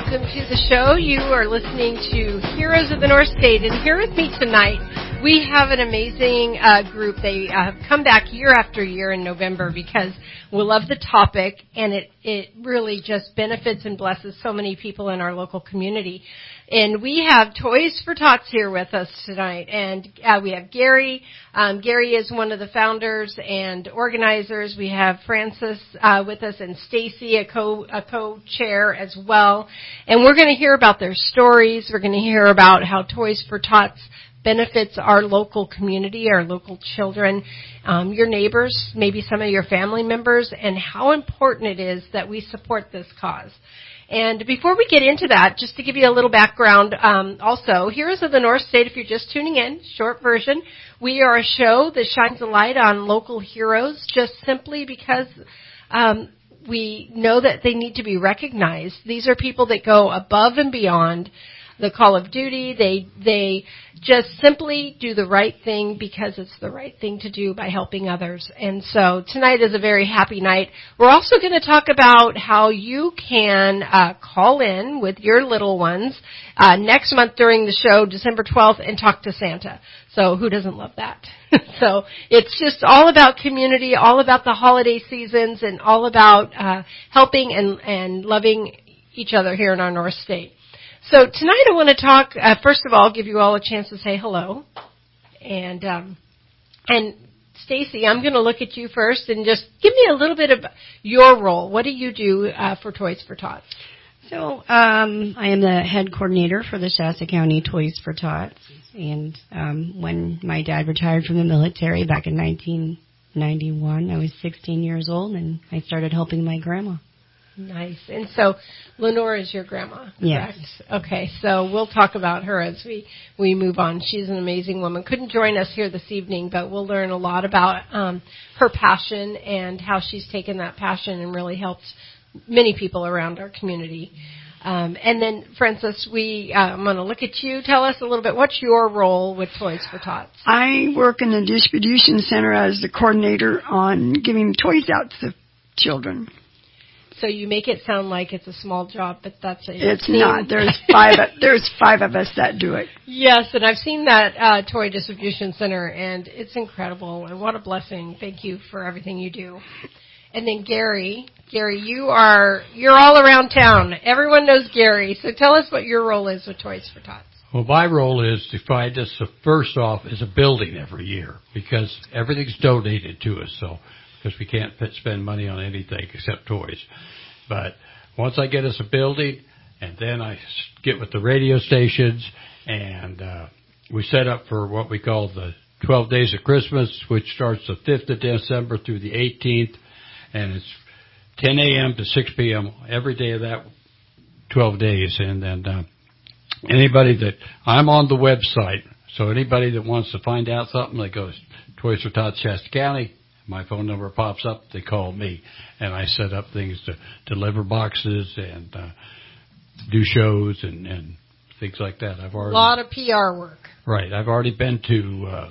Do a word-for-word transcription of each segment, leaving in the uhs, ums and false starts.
welcome to the show. You are listening to Heroes of the North State, and here with me tonight, we have an amazing uh, group. They uh, have come back year after year in November because we love the topic, and it, it really just benefits and blesses so many people in our local community. And we have Toys for Tots here with us tonight, and uh, we have Gary. Um, Gary is one of the founders and organizers. We have Francis uh, with us, and Stacy, a co a co-chair as well. And we're going to hear about their stories. We're going to hear about how Toys for Tots benefits our local community, our local children, um, your neighbors, maybe some of your family members, and how important it is that we support this cause. And before we get into that, just to give you a little background, um, also, Heroes of the North State, if you're just tuning in, short version, we are a show that shines a light on local heroes just simply because um, we know that they need to be recognized. These are people that go above and beyond the call of duty. They they just simply do the right thing because it's the right thing to do by helping others. And so tonight is a very happy night. We're also going to talk about how you can uh, call in with your little ones uh, next month during the show, December twelfth, and talk to Santa. So who doesn't love that? So it's just all about community, all about the holiday seasons, and all about uh, helping and, and loving each other here in our North State. So tonight I want to talk, uh, first of all, give you all a chance to say hello. And um, and Stacy, I'm going to look at you first and just give me a little bit of your role. What do you do uh, for Toys for Tots? So um, I am the head coordinator for the Shasta County Toys for Tots. And um, when my dad retired from the military back in nineteen ninety-one, I was sixteen years old, and I started helping my grandma. Nice. And so Lenore is your grandma, correct? Yes. Okay, so we'll talk about her as we, we move on. She's an amazing woman. Couldn't join us here this evening, but we'll learn a lot about um, her passion and how she's taken that passion and really helped many people around our community. Um, and then, Francis, we, uh, I'm going to look at you. Tell us a little bit, what's your role with Toys for Tots? I work in the distribution center as the coordinator on giving toys out to the children. So you make it sound like it's a small job, but that's a It's team. not. There's five. There's five of us that do it. Yes, and I've seen that uh, toy distribution center, and it's incredible. And what a blessing! Thank you for everything you do. And then Gary, Gary, you are you're all around town. Everyone knows Gary. So tell us what your role is with Toys for Tots. Well, my role is to find us, first off, is a building every year because everything's donated to us. So. Because we can't spend money on anything except toys. But once I get us a building, and then I get with the radio stations, and uh, we set up for what we call the twelve Days of Christmas, which starts the fifth of December through the eighteenth, and it's ten a.m. to six p.m. every day of that twelve days. And then uh, anybody that, I'm on the website, so anybody that wants to find out something, that goes Toys for Tots Shasta County, my phone number pops up, they call me, and I set up things to deliver boxes and uh, do shows and, and things like that. I've already, a lot of P R work. Right. I've already been to uh,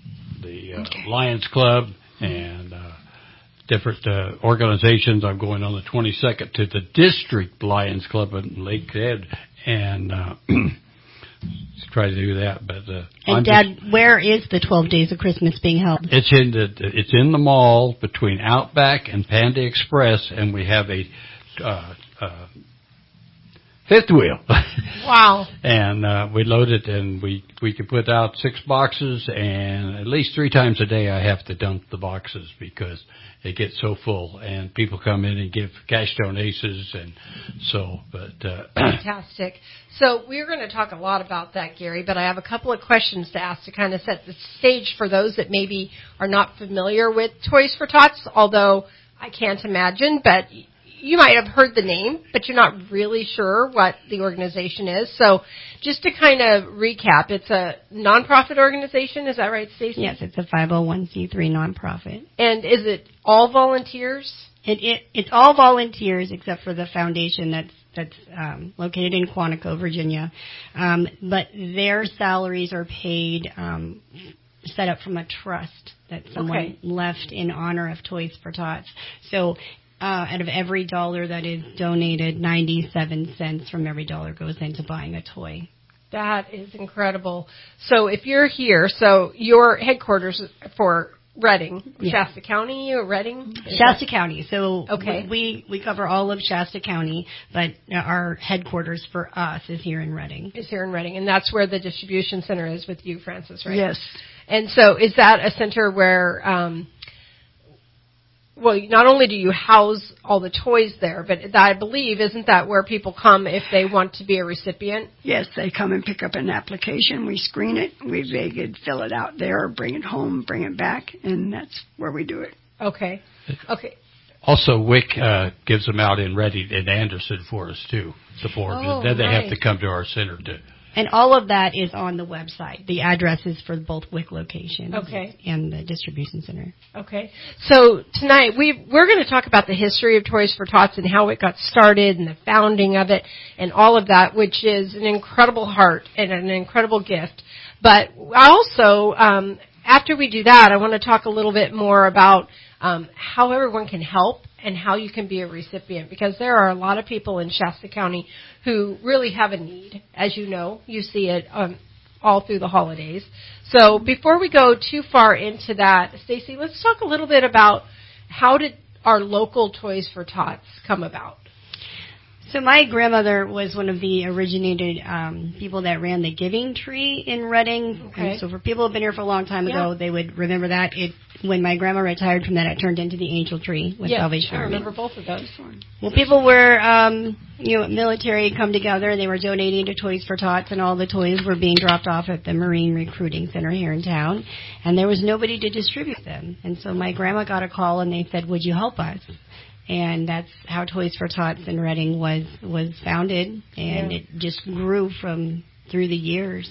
the uh, okay. Lions Club and uh, different uh, organizations. I'm going on the twenty-second to the District Lions Club in Lake Ed, and uh, try to do that, but uh, and I'm Dad, just, where is the twelve Days of Christmas being held? It's in the it's in the mall between Outback and Panda Express, and we have a uh, uh, fifth wheel. Wow! And uh, we load it, and we we can put out six boxes, and at least three times a day I have to dump the boxes because it gets so full, and people come in and give cash donations, and so, but... Uh, Fantastic. So we're going to talk a lot about that, Gary, but I have a couple of questions to ask to kind of set the stage for those that maybe are not familiar with Toys for Tots, although I can't imagine, but you might have heard the name, but you're not really sure what the organization is. So just to kind of recap, it's a nonprofit organization. Is that right, Stacey? Yes, it's a five oh one c three nonprofit. And is it all volunteers? It, it It's all volunteers except for the foundation that's that's um, located in Quantico, Virginia. Um, but their salaries are paid, um, set up from a trust that someone okay. left in honor of Toys for Tots. So uh, out of every dollar that is donated, ninety-seven cents from every dollar goes into buying a toy. That is incredible. So if you're here, so your headquarters for Reading, Yeah. Shasta County or Reading? Is Shasta that- County. So Okay. we, we cover all of Shasta County, but our headquarters for us is here in Reading. Is here in Reading, and that's where the distribution center is with you, Francis, right? Yes. And so is that a center where, um, well, not only do you house all the toys there, but I believe, isn't that where people come if they want to be a recipient? Yes, they come and pick up an application. We screen it. We they could fill it out there, bring it home, bring it back, and that's where we do it. Okay. Okay. Also, WIC uh, gives them out in Reading and Anderson for us, too, the board. Oh, and then they nice. have to come to our center to... And all of that is on the website. The addresses for both W I C locations Okay. and the distribution center. Okay. So tonight we we're going to talk about the history of Toys for Tots and how it got started and the founding of it and all of that, which is an incredible heart and an incredible gift. But I also, um, after we do that, I want to talk a little bit more about um, how everyone can help and how you can be a recipient, because there are a lot of people in Shasta County who really have a need. As you know, you see it um, all through the holidays. So before we go too far into that, Stacy, let's talk a little bit about how did our local Toys for Tots come about? So my grandmother was one of the originated um, people that ran the Giving Tree in Reading. Okay. And so for people who have been here for a long time ago, Yeah. they would remember that. It when my grandma retired from that, it turned into the Angel Tree with Yes, Salvation I Army. remember both of those. Well, people were, um, you know, military come together, and they were donating to Toys for Tots, and all the toys were being dropped off at the Marine Recruiting Center here in town, and there was nobody to distribute them. And so my grandma got a call, and they said, would you help us? And that's how Toys for Tots in Reading was, was founded, and Yeah. it just grew from through the years.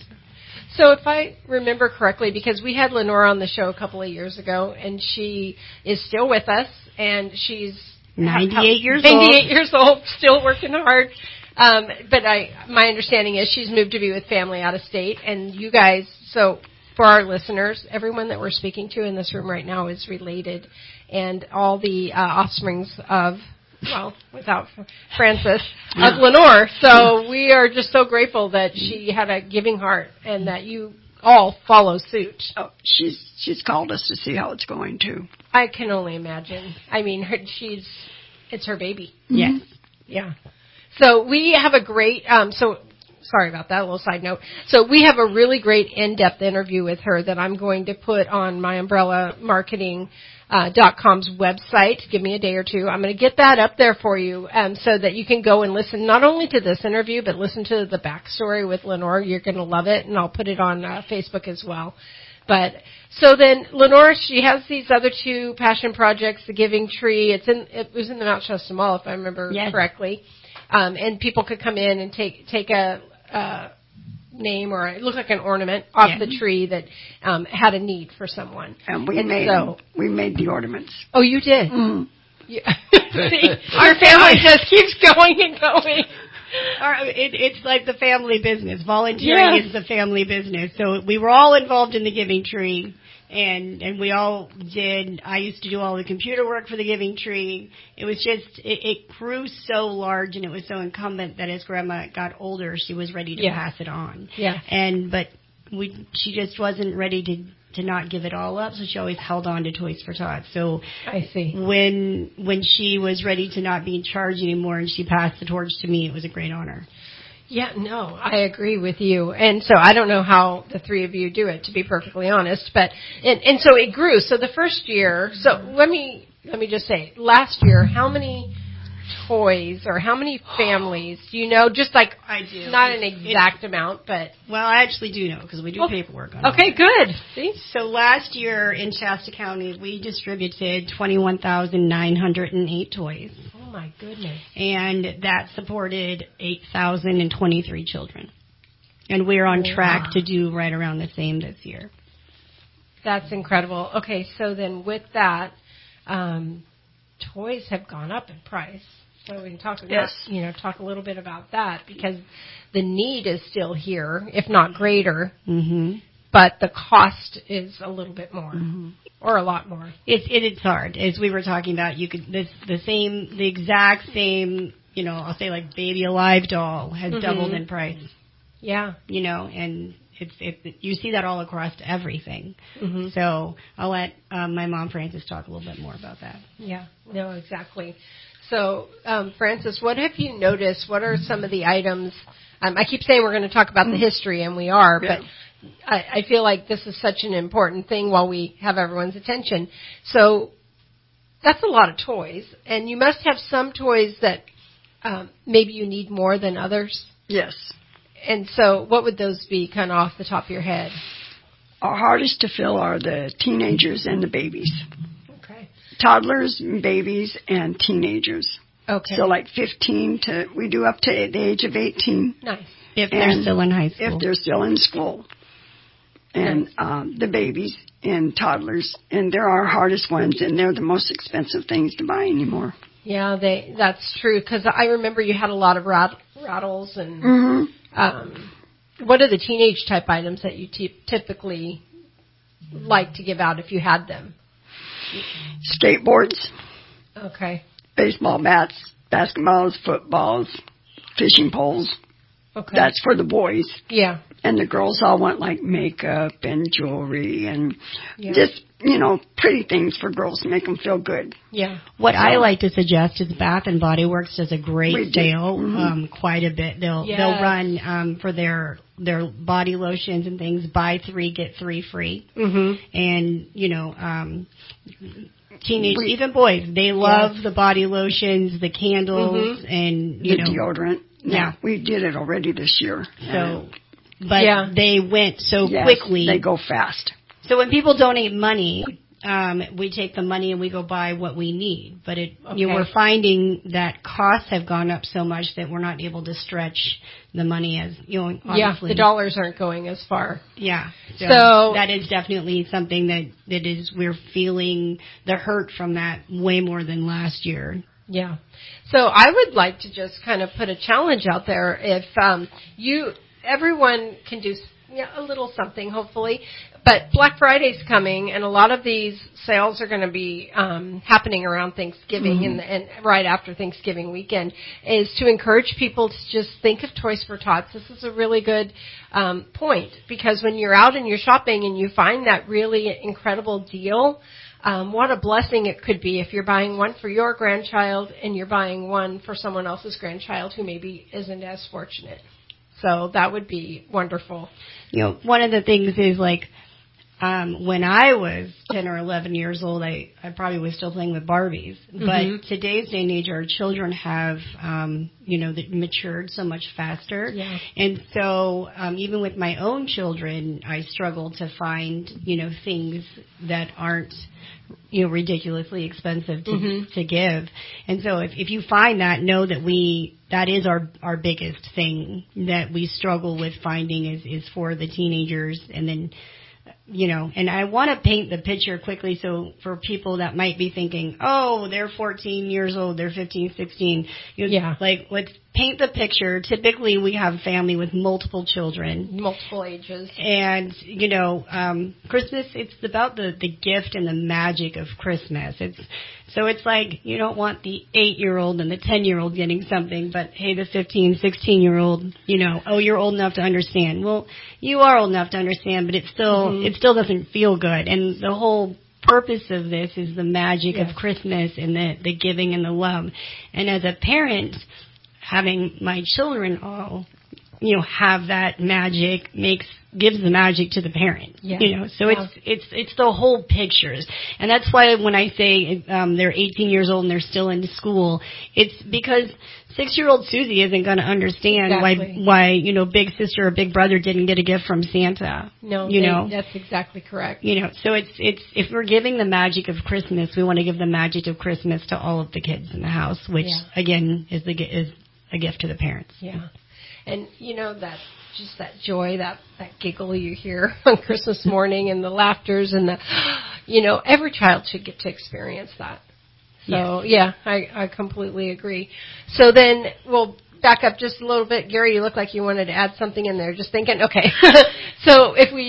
So if I remember correctly, because we had Lenore on the show a couple of years ago, and she is still with us, and she's ninety-eight years ninety-eight old. years old, still working hard. Um, but I, my understanding is she's moved to be with family out of state, and you guys. So for our listeners, everyone that we're speaking to in this room right now is related, and all the uh, offsprings of. Well, without Francis, of Lenore. So we are just so grateful that she had a giving heart and that you all follow suit. Oh, she's she's called us to see how it's going too. I can only imagine. I mean, her, she's, it's her baby. Yes. Yeah. So we have a great, um, so sorry about that, a little side note. So we have a really great in-depth interview with her that I'm going to put on my Umbrella Marketing Uh, dot com's website. Give me a day or two. I'm going to get that up there for you um, so that you can go and listen not only to this interview, but listen to the backstory with Lenore. You're going to love it, and I'll put it on uh, Facebook as well. But so then Lenore, she has these other two passion projects, the Giving Tree. It's in it was in the Mount Shasta Mall, if I remember Yes. correctly, um, and people could come in and take take a. Uh, name or it looked like an ornament off Yeah. the tree that um, had a need for someone. And we And made so- we made the ornaments. Oh, you did? Mm. Yeah. See, our family just keeps going and going. Our, it, it's like the family business. Volunteering Yes. is the family business. So we were all involved in the Giving Tree, and and we all did. I used to do all the computer work for the Giving Tree. It was just it, it grew so large, and it was so incumbent that as Grandma got older, she was ready to Yeah. pass it on. Yeah. And but we she just wasn't ready to. to not give it all up, so she always held on to Toys for Tots. So I see. when when she was ready to not be in charge anymore and she passed the torch to me, it was a great honor. Yeah, no, I agree with you. And so I don't know how the three of you do it, to be perfectly honest. But and, and so it grew. So the first year, so let me let me just say, last year, how many toys or how many families do you know? Just like I do. not an It's- exact amount, but Well, I actually do know because we do Oh, paperwork on it. okay, good. See, So last year in Shasta County, we distributed twenty-one thousand nine hundred eight toys, oh my goodness. and that supported eight thousand twenty-three children. And we're on track Wow. to do right around the same this year. That's incredible. Okay, so then with that, um, toys have gone up in price. So we can talk about, Yes. you know, talk a little bit about that because the need is still here, if not greater. Mm-hmm. but the cost is a little bit more, Mhm. or a lot more. It's it, it's hard. As we were talking about, you could this the same the exact same, you know, I'll say like Baby Alive doll has Mhm. doubled in price. Yeah. You know, and it's it you see that all across everything. hmm So I'll let um, my mom Frances talk a little bit more about that. Yeah. No, exactly. So, um, Frances, what have you noticed? What are some of the items? Um, I keep saying we're going to talk about the history, and we are, Yeah. but I, I feel like this is such an important thing while we have everyone's attention. So that's a lot of toys, and you must have some toys that um, maybe you need more than others. Yes. And so what would those be, kind of off the top of your head? Our hardest to fill are the teenagers and the babies. Okay. Toddlers, babies, and teenagers. Okay. So like fifteen to, we do up to the age of eighteen. Nice. If they're And still in high school. If they're still in school. And Nice. um, the babies and toddlers. And they're our hardest ones, and they're the most expensive things to buy anymore. Yeah, they. That's true, because I remember you had a lot of rat, rattles and. Mm-hmm. Um, what are the teenage type items that you t- typically like to give out if you had them? Skateboards, Okay. baseball bats, basketballs, footballs, fishing poles. Okay. That's for the boys. yeah. And the girls all want like makeup and jewelry and Yeah. just, you know, pretty things for girls to make them feel good. Yeah. What I So- like to suggest is Bath and Body Works does a We great do. sale, Mhm. um, quite a bit. They'll Yes. they'll run um, for their their body lotions and things. Buy three get three free, Mhm. and you know, um, teenage We- even boys they love Yes. the body lotions, the candles, Mhm. and you The know, deodorant. Yeah. We did it already this year. so. But Yeah. they went so Yes, quickly. They go fast. So when people donate money, um, we take the money and we go buy what we need. But it, you know, Okay. we're finding that costs have gone up so much that we're not able to stretch the money as you know. Yeah. Obviously, The dollars aren't going as far. Yeah. So, So- that is definitely something that that is we're feeling the hurt from that way more than last year. Yeah. So I would like to just kind of put a challenge out there. If um, you, everyone can do yeah, a little something, hopefully. But Black Friday's coming, and a lot of these sales are going to be um, happening around Thanksgiving Mm-hmm. and, and right after Thanksgiving weekend. Is to encourage people to just think of Toys for Tots. This is a really good um, point, because when you're out and you're shopping and you find that really incredible deal. Um, what a blessing it could be if you're buying one for your grandchild and you're buying one for someone else's grandchild who maybe isn't as fortunate. So that would be wonderful. You know, one of the things is like um, when I was ten or eleven years old, I, I probably was still playing with Barbies. But Mhm. today's day and age, our children have, um, you know, that matured so much faster. Yeah. And so um, even with my own children, I struggle to find, you know, things that aren't, you know, ridiculously expensive to Mhm. to give. And so if, if you find that, know that we, that is our, our biggest thing that we struggle with finding is, is for the teenagers. And then, you know, and I want to paint the picture quickly so for people that might be thinking, oh, they're fourteen years old, they're fifteen, sixteen. You know, Yeah. Like, let's paint the picture. Typically, we have family with multiple children. Multiple ages. And, you know, um, Christmas, it's about the, the gift and the magic of Christmas. It's, so it's like you don't want the eight-year-old and the ten-year-old getting something, but hey, the fifteen, sixteen-year-old, you know, oh, you're old enough to understand. Well, you are old enough to understand, but it still, Mhm. it still doesn't feel good. And the whole purpose of this is the magic Yes. of Christmas and the, the giving and the love. And as a parent, having my children all, you know, have that magic makes gives the magic to the parent. Yeah. You know, so Yeah. it's it's it's the whole pictures, and that's why when I say um, they're eighteen years old and they're still in school, it's because six-year-old Susie isn't going to understand Exactly. why why you know big sister or big brother didn't get a gift from Santa. No, you they- know. that's exactly correct. You know, so it's it's if we're giving the magic of Christmas, we want to give the magic of Christmas to all of the kids in the house, which Yeah. again is the gi- is a gift to the parents. Yeah. And you know that just that joy, that that giggle you hear on Christmas morning, and the laughters, and the, you know, every child should get to experience that. So yeah, I I completely agree. So then we'll back up just a little bit. Gary, you look like you wanted to add something in there. Just thinking. Okay. So if we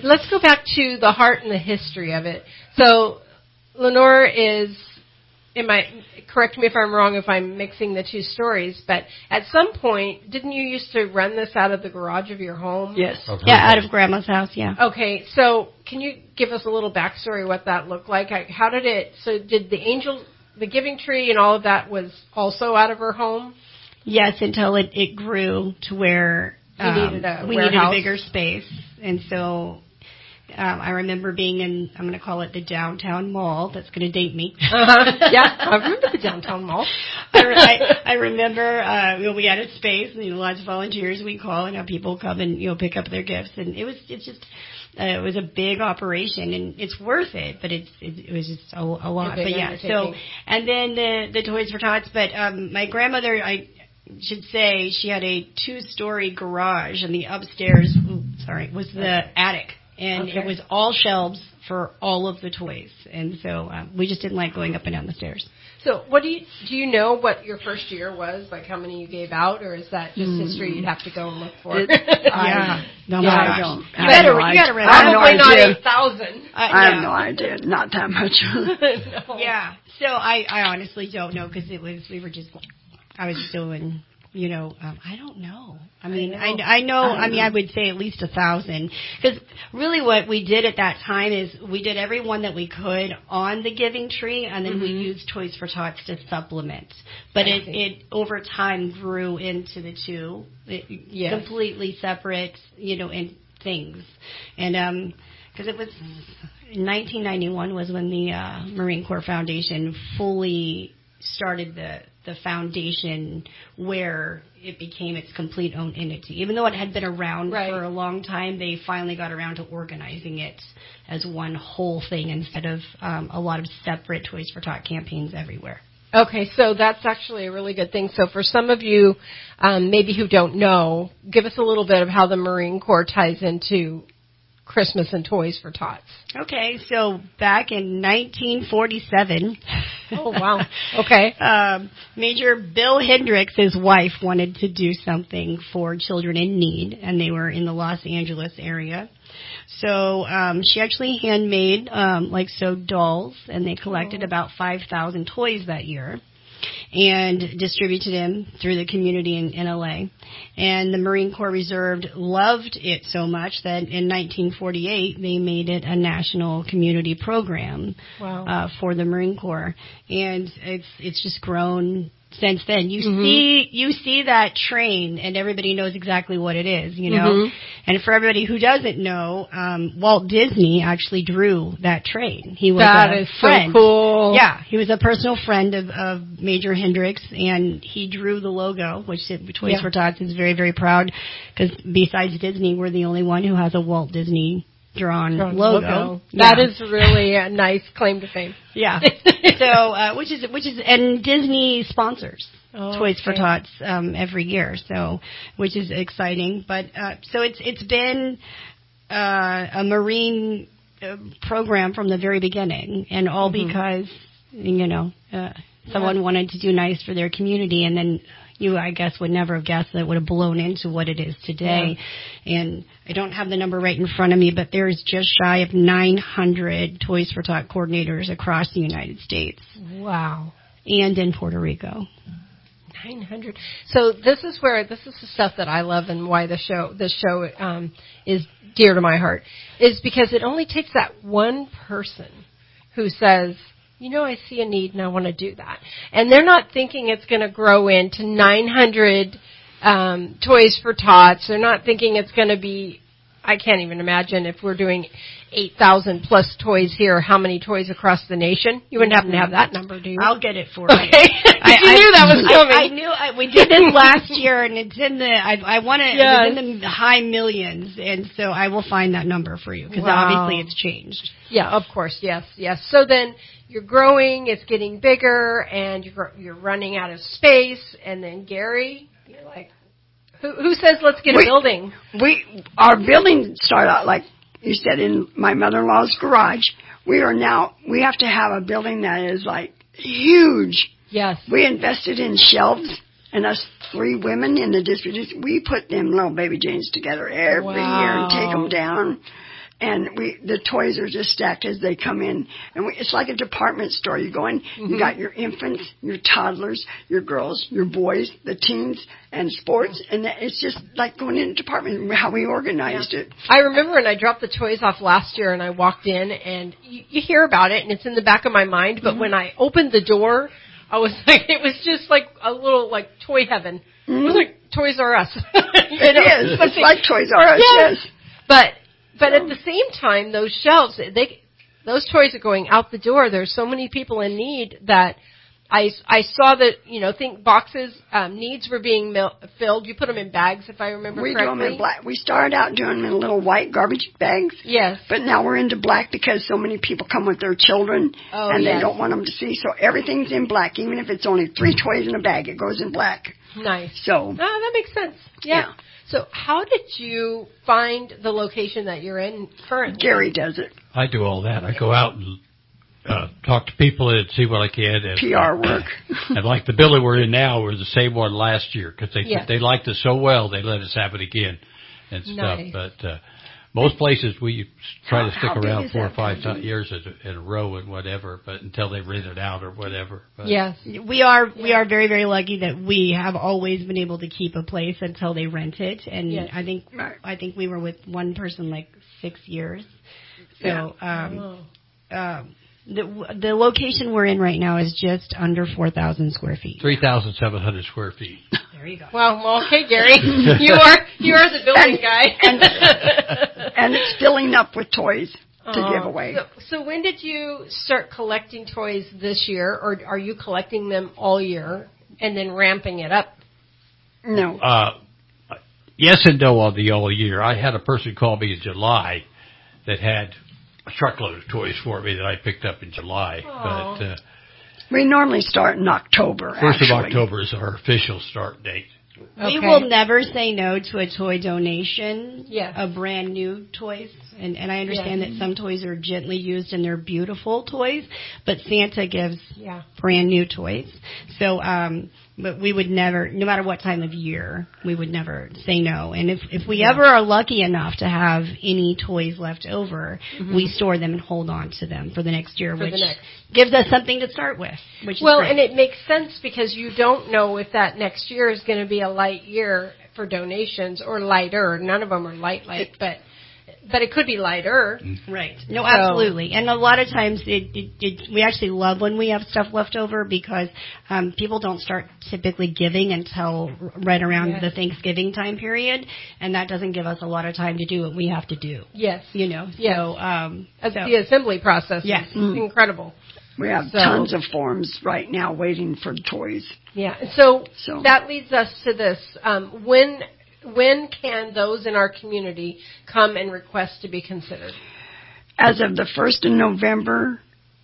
let's go back to the heart and the history of it. So, Lenore is, am I, correct me if I'm wrong if I'm mixing the two stories, but at some point, didn't you used to run this out of the garage of your home? Yes. Yeah, out of Grandma's house, yeah. Okay, so can you give us a little backstory what that looked like? How did it, so did the angel, the giving tree and all of that was also out of her home? Yes, until it, it grew to where um, needed a we warehouse. needed a bigger space. And so um, I remember being in, I'm going to call it the downtown mall. That's going to date me. Uh-huh. Yeah, I remember the downtown mall. I, re- I, I remember uh, you know, we had a space, and you know, lots of volunteers we call, and have people come and you know pick up their gifts. And it was it's just uh, it was a big operation, and it's worth it, but it's it, it was just a, a lot. A but yeah, so and then the the Toys for Tots. But um, my grandmother, I should say, she had a two-story garage, and the upstairs, ooh, sorry, was the attic, and okay. it was all shelves for all of the toys, and so um, we just didn't like going up and down the stairs. So, what do you do? You know what your first year was, like how many you gave out, or is that just mm. history you'd have to go and look for? It, yeah, no, yeah, I don't. You I better, no you gotta I have probably no not idea. eight thousand. Uh, I yeah. have no idea. Not that much. No. Yeah. So I, I honestly don't know because it was we were just I was doing. You know, um, I don't know. I mean, I know. I, I know. I, I mean, know. I would say at least a thousand. Because really, what we did at that time is we did every one that we could on the giving tree, and then mm-hmm. we used Toys for Tots to supplement. But it, it over time grew into the two, it, yes. completely separate, you know, in things. And um, because it was nineteen ninety-one was when the uh, Marine Corps Foundation fully started the. the foundation where it became its complete own entity. Even though it had been around right. for a long time, they finally got around to organizing it as one whole thing instead of um, a lot of separate Toys for Tot campaigns everywhere. Okay, so that's actually a really good thing. So for some of you, um, maybe who don't know, give us a little bit of how the Marine Corps ties into Christmas and Toys for Tots. Okay, so back in nineteen forty-seven. Oh, wow. Okay. um, Major Bill Hendricks, his wife, wanted to do something for children in need, and they were in the Los Angeles area. So um, she actually handmade, um, like, sewed dolls, and they collected oh. about five thousand toys that year and distributed them through the community in, in L A. And the Marine Corps Reserve loved it so much that in nineteen forty-eight they made it a national community program wow. uh, for the Marine Corps. And it's it's just grown since then. You mm-hmm. see you see that train, and everybody knows exactly what it is, you know. Mm-hmm. And for everybody who doesn't know, um, Walt Disney actually drew that train. He was that a is friend. so cool. Yeah, he was a personal friend of, of Major Hendricks, and he drew the logo, which Toys yeah. for Tots is very, very proud, because besides Disney, we're the only one who has a Walt Disney drawn, drawn logo. logo. That yeah. is really a nice claim to fame. Yeah. so, uh, which is which is and Disney sponsors oh, Toys okay. for Tots um, every year, so which is exciting. But uh, so it's it's been uh, a Marine uh, program from the very beginning, and all mm-hmm. because you know uh, someone yeah. wanted to do nice for their community, and then. You, I guess, would never have guessed that it would have blown into what it is today. Yeah. And I don't have the number right in front of me, but there's just shy of nine hundred Toys for Tot coordinators across the United States. Wow. And in Puerto Rico. nine hundred. So this is where, this is the stuff that I love and why the show, the show um, is dear to my heart, is because it only takes that one person who says, you know, I see a need and I want to do that. And they're not thinking it's going to grow into nine hundred um, Toys for Tots. They're not thinking it's going to be, I can't even imagine if we're doing eight thousand plus toys here, how many toys across the nation? You wouldn't happen to have that number, do you? I'll get it for okay. you. I, you I, knew that was coming. I, I knew. I, we did this last year, and it's in the, I, I want to, yes. it's in the high millions, and so I will find that number for you, because wow. obviously it's changed. Yeah, of course, yes, yes. So then you're growing, it's getting bigger, and you're, you're running out of space, and then Gary, you're like, who, who says let's get we, a building? We, our building started out like you said in my mother-in-law's garage. We are now, we have to have a building that is like huge. Yes. We invested in shelves, and us three women in the district, we put them little baby Janes together every wow. year and take them down. And we, the toys are just stacked as they come in. And we, it's like a department store. You go in, mm-hmm. you got your infants, your toddlers, your girls, your boys, the teens, and sports. And it's just like going in a department, how we organized yeah. it. I remember when I dropped the toys off last year and I walked in, and you, you hear about it and it's in the back of my mind. But mm-hmm. when I opened the door, I was like, it was just like a little like toy heaven. Mm-hmm. It was like Toys R Us. It know? is. It's like Toys R Us, yes. yes. But But at the same time, those shelves, they, those toys are going out the door. There's so many people in need that I, I saw that, you know, think boxes, um, needs were being mil- filled. You put them in bags, if I remember we correctly. We do them in black. We started out doing them in little white garbage bags. Yes. But now we're into black because so many people come with their children oh, and yes. they don't want them to see. So everything's in black. Even if it's only three toys in a bag, it goes in black. Nice. So. Oh, that makes sense. Yeah. yeah. So how did you find the location that you're in currently? Gary does it. I do all that. I go out and uh, talk to people and see what I can. And, P R work. And like the building we're in now, we're the same one last year because they yes. they liked us so well, they let us have it again and stuff. Nice. But uh, most places we try how, to stick around four or five building? years in a, in a row and whatever, but until they rent it out or whatever. But. Yes. We are we yeah. are very, very lucky that we have always been able to keep a place until they rent it. And yes. I think I think we were with one person like six years. So yeah. um, oh. um, the the location we're in right now is just under four thousand square feet. three thousand seven hundred square feet. There you go. Well, well okay, Gary. you are you are the building and, guy. and, and it's filling up with toys to uh, give away. So, so when did you start collecting toys this year, or are you collecting them all year and then ramping it up? No. Uh, yes and no on the all year. I had a person call me in July that had a truckload of toys for me that I picked up in July. Aww. But uh, we normally start in October. First actually. of October is our official start date. We okay. will never say no to a toy donation yes. of brand new toys. And, and I understand yes. that some toys are gently used and they're beautiful toys, but Santa gives yeah. brand new toys. So, um, but we would never, no matter what time of year, we would never say no. And if, if we yeah. ever are lucky enough to have any toys left over, mm-hmm. we store them and hold on to them for the next year, for which the next. gives us something to start with. Which well, is great. And it makes sense because you don't know if that next year is going to be a light year for donations or lighter. None of them are light, light, but but it could be lighter. Right. No, so. absolutely. And a lot of times it, it, it, we actually love when we have stuff left over because um, people don't start typically giving until right around yes. the Thanksgiving time period, and that doesn't give us a lot of time to do what we have to do. Yes. You know. Yes. So, um, so. the assembly process yes. is mm. incredible. We have so. tons of forms right now waiting for toys. Yeah. So, so. that leads us to this. Um, when when can those in our community come and request to be considered? As of the first of November,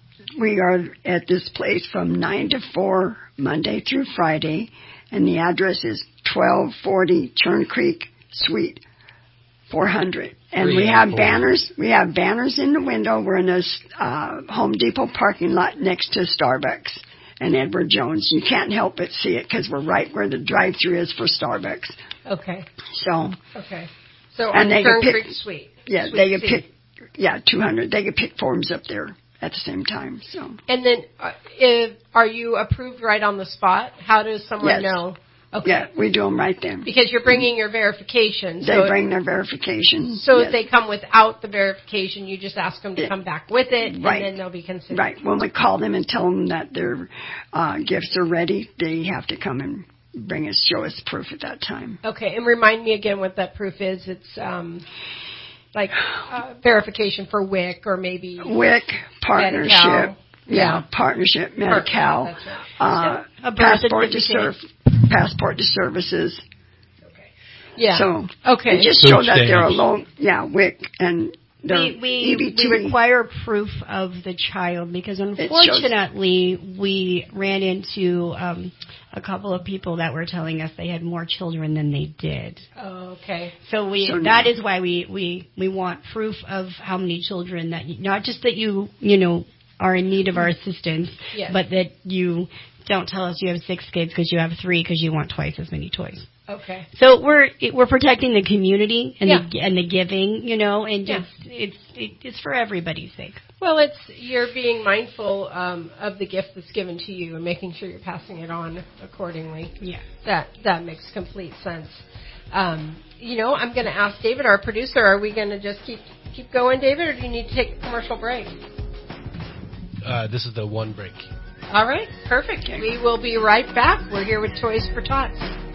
we are at this place from nine to four, Monday through Friday, and the address is twelve forty Churn Creek, Suite four hundred. And we have banners. We have banners in the window. We're in a uh, Home Depot parking lot next to Starbucks and Edward Jones. You can't help but see it because we're right where the drive-thru is for Starbucks. Okay. So. Okay. So and on they Churn pick, Creek Suite. Yeah, Suite they can C. pick. Yeah, two hundred. They can pick forms up there at the same time. So. And then, uh, if, are you approved right on the spot? How does someone yes. know? Okay. Yeah, we do them right then. Because you're bringing your verification. They so bring their verification. So yes. if they come without the verification, you just ask them to yeah. come back with it, right. and then they'll be considered. Right. When we call them and tell them that their uh, gifts are ready, they have to come and bring us, show us proof at that time. Okay, and remind me again what that proof is. It's um, like uh, verification for W I C or maybe W I C, partnership. Medi-Cal. Yeah, yeah, partnership, Medi-Cal. That's right. Uh, so, a passport to serve, passport to services. Okay. Yeah. So okay. They just Food show that stamps. they're alone. Yeah, W I C and their we, we, E B T. we require proof of the child because unfortunately we ran into um, a couple of people that were telling us they had more children than they did. Oh, okay. So we so that no. is why we, we, we want proof of how many children that you, not just that you you know are in need of our assistance, yes. but that you don't tell us you have six kids because you have three because you want twice as many toys. Okay. So we're we're protecting the community and Yeah. the and the giving, you know, and Yeah. just it's it, it's for everybody's sake. Well, it's you're being mindful um, of the gift that's given to you and making sure you're passing it on accordingly. Yeah. That that makes complete sense. Um, you know, I'm going to ask David, our producer, are we going to just keep keep going, David, or do you need to take a commercial break? Uh, this is the one break. All right, perfect. We will be right back. We're here with Toys for Tots.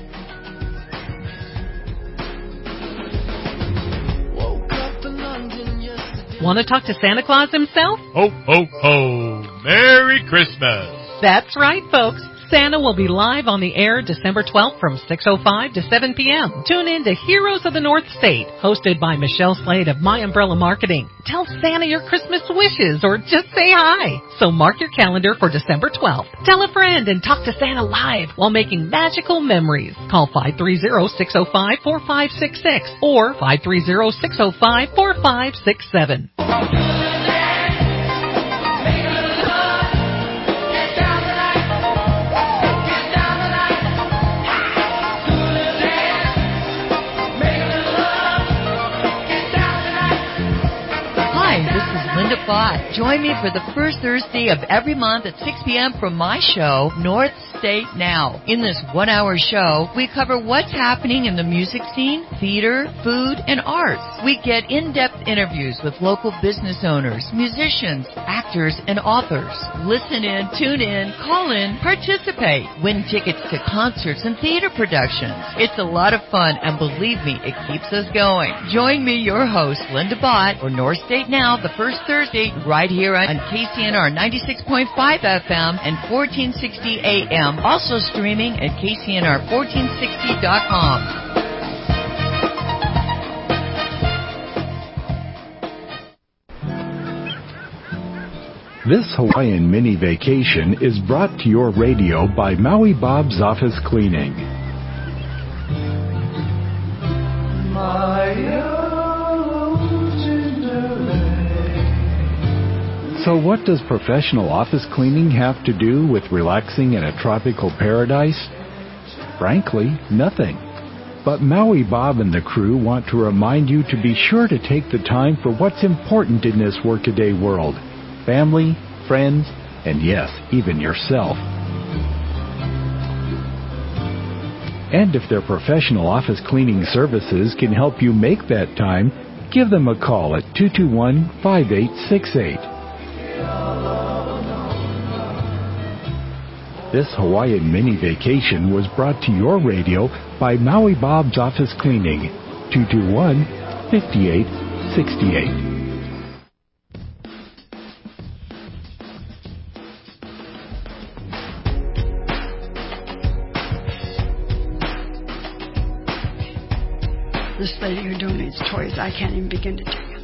Want to talk to Santa Claus himself? Ho, ho, ho. Merry Christmas. That's right, folks. Santa will be live on the air December twelfth from six oh five to seven p.m. Tune in to Heroes of the North State, hosted by Michelle Slade of My Umbrella Marketing. Tell Santa your Christmas wishes or just say hi. So mark your calendar for December twelfth. Tell a friend and talk to Santa live while making magical memories. Call five three zero, six oh five, four five six six or five three zero, six oh five, four five six seven. Linda Bott. Join me for the first Thursday of every month at six p.m. from my show, North State Now. In this one-hour show, we cover what's happening in the music scene, theater, food, and arts. We get in-depth interviews with local business owners, musicians, actors, and authors. Listen in, tune in, call in, participate. Win tickets to concerts and theater productions. It's a lot of fun, and believe me, it keeps us going. Join me, your host, Linda Bott, for North State Now, the first Thursday, right here on K C N R ninety-six point five F M and fourteen sixty A M. Also streaming at K C N R fourteen sixty dot com. This Hawaiian mini vacation is brought to your radio by Maui Bob's Office Cleaning. So what does professional office cleaning have to do with relaxing in a tropical paradise? Frankly, nothing. But Maui Bob and the crew want to remind you to be sure to take the time for what's important in this workaday world. Family, friends, and yes, even yourself. And if their professional office cleaning services can help you make that time, give them a call at two two one, five eight six eight. This Hawaiian mini vacation was brought to your radio by Maui Bob's Office Cleaning, two two one, five eight six eight. This lady who donates toys, I can't even begin to tell you.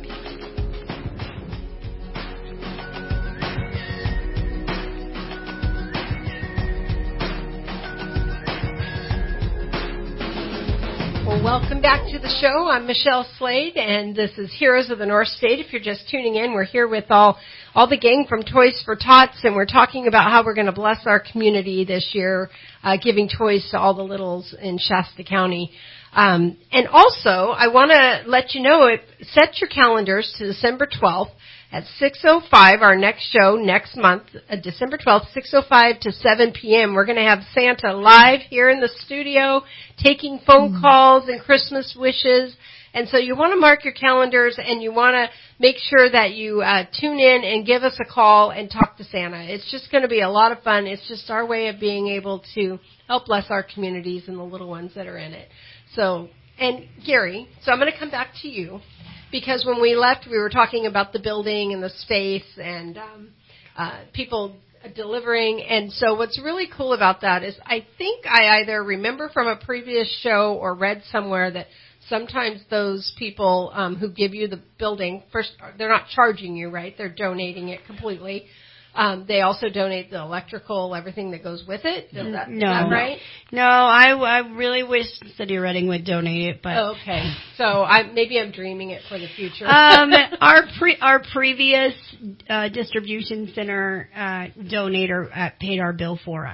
Well, welcome back to the show. I'm Michelle Slade, and this is Heroes of the North State. If you're just tuning in, we're here with all all the gang from Toys for Tots, and we're talking about how we're going to bless our community this year, uh, giving toys to all the littles in Shasta County. Um, and also, I want to let you know, it, set your calendars to December twelfth at six oh five, our next show next month, uh, December twelfth, six oh five to seven p.m. We're going to have Santa live here in the studio, taking phone mm-hmm. calls and Christmas wishes. And so you want to mark your calendars, and you want to make sure that you uh, tune in and give us a call and talk to Santa. It's just going to be a lot of fun. It's just our way of being able to help bless our communities and the little ones that are in it. So, and Gary, so I'm going to come back to you, because when we left, we were talking about the building and the space and um, uh, people delivering. And so what's really cool about that is I think I either remember from a previous show or read somewhere that sometimes those people um, who give you the building, first, they're not charging you, right? They're donating it completely. Um, they also donate the electrical, everything that goes with it. Is that, no, is that right? No, I, I really wish City of Reading would donate it, but oh, okay. So I maybe I'm dreaming it for the future. um, our pre, our previous uh, distribution center uh, donator uh, paid our bill for us.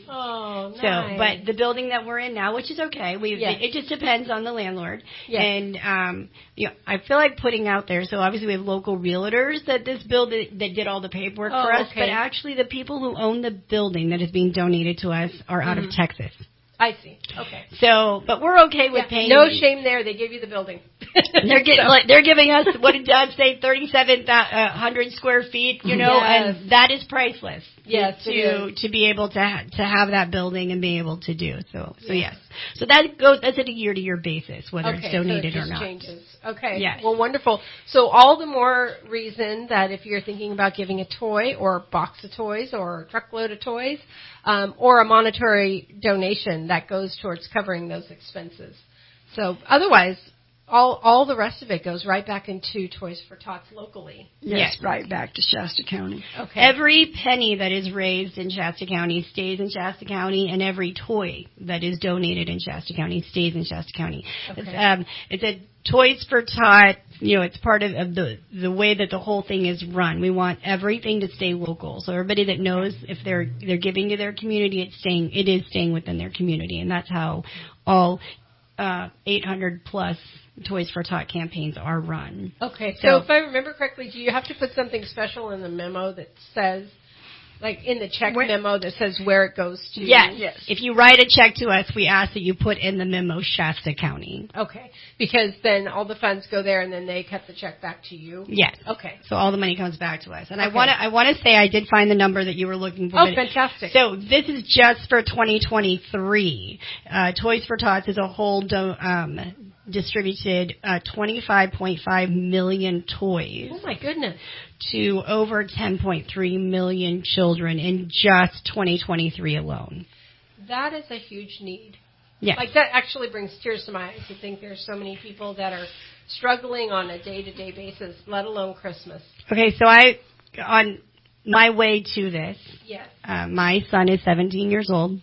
Oh, nice. So, but the building that we're in now, which is okay, we Yes. it just depends on the landlord. Yes. And um, you know, I feel like putting out there. So obviously we have local realtors that this build that did all the paperwork Oh, for us. okay. But actually, the people who own the building that is being donated to us are out Mhm. of Texas. I see. Okay. So, but we're okay with Yeah, paying. no shame there. They gave you the building. They're getting So- like they're giving us what did Dad say, thirty-seven hundred square feet, you know, Yes. and that is priceless. Yes, to it is. to be able to ha- to have that building and be able to do so. So Yes. yes, so that goes that's at a year to year basis, whether Okay, it's donated so it or just not. changes. Okay. Yes. Well, wonderful. So all the more reason that if you're thinking about giving a toy or a box of toys or a truckload of toys, um, or a monetary donation that goes towards covering those expenses. So otherwise, all all the rest of it goes right back into Toys for Tots locally. Yes, Yes. right back to Shasta County. Okay. Every penny that is raised in Shasta County stays in Shasta County, and every toy that is donated in Shasta County stays in Shasta County. Okay. It's, um, it's a Toys for Tot. You know, it's part of, of the the way that the whole thing is run. We want everything to stay local, so everybody that knows if they're they're giving to their community, it's staying it is staying within their community, and that's how all uh, eight hundred plus Toys for Tot campaigns are run. Okay, so, So- if I remember correctly, do you have to put something special in the memo that says, like in the check Where- memo that says where it goes to? Yes. Yes. If you write a check to us, we ask that you put in the memo Shasta County. Okay, because then all the funds go there and then they cut the check back to you? Yes. Okay. So all the money comes back to us. And I Okay. want to I want to say I did find the number that you were looking for. Oh, but- fantastic. So this is just for twenty twenty-three. Uh, Toys for Tots as a whole do, um, distributed uh, twenty-five point five million toys Oh, my goodness. to over ten point three million children in just twenty twenty-three alone. That is a huge need. Yes. Like, that actually brings tears to my eyes to think there's so many people that are struggling on a day-to-day basis, let alone Christmas. Okay, so I, on my way to this, Yes. uh, my son is seventeen years old,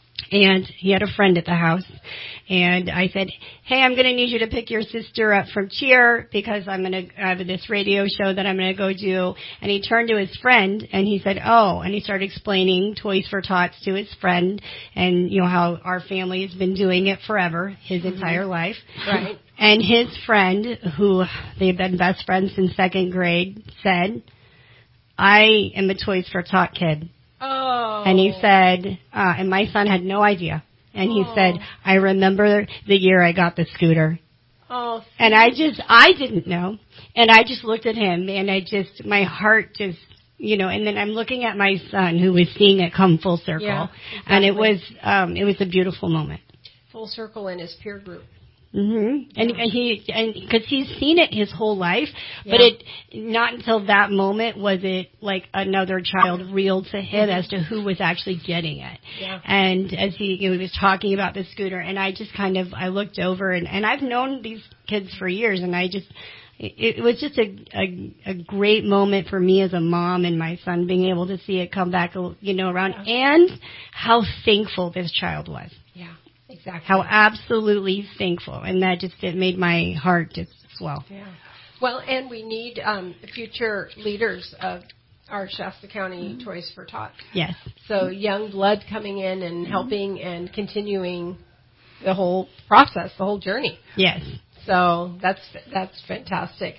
and he had a friend at the house, and I said, hey, I'm going to need you to pick your sister up from cheer because I'm going to have this radio show that I'm going to go do. And he turned to his friend, and he said, oh, and he started explaining Toys for Tots to his friend, and, you know, how our family has been doing it forever, his Mm-hmm. entire life. Right. And his friend, who they've been best friends since second grade, said, I am a Toys for Tot kid. Oh. And he said, uh, and my son had no idea. And he Oh. said, I remember the year I got the scooter. Oh. And I just, I didn't know. And I just looked at him and I just, my heart just, you know, and then I'm looking at my son who was seeing it come full circle. Yeah, And it exactly. was, um, it was a beautiful moment. Full circle in his peer group. hmm And, and he, and because he's seen it his whole life, but Yeah. it, not until that moment was it like another child reeled to him as to who was actually getting it. Yeah. And as he, you know, he was talking about the scooter, and I just kind of, I looked over, and, and I've known these kids for years, and I just, it, it was just a, a, a great moment for me as a mom and my son being able to see it come back, you know, around, and how thankful this child was. Yeah. Exactly. How absolutely thankful, and that just it made my heart just swell. Yeah. Well, and we need um, future leaders of our Shasta County Toys for Tots. Yes. So young blood coming in and helping and continuing the whole process, the whole journey. Yes. So that's that's fantastic.